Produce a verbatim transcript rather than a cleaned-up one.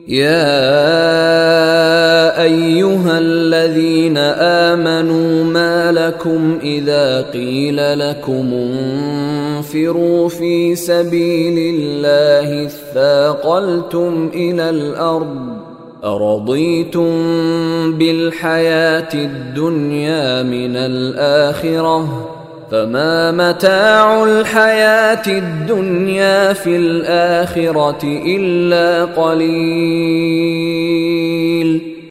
يا أيها الذين آمنوا ما لكم إذا قيل لكم انفروا في سبيل الله اثاقلتم إلى الأرض أرضيتم بالحياة الدنيا من الآخرة فما متاع الحياة الدنيا في الآخرة إلا قليل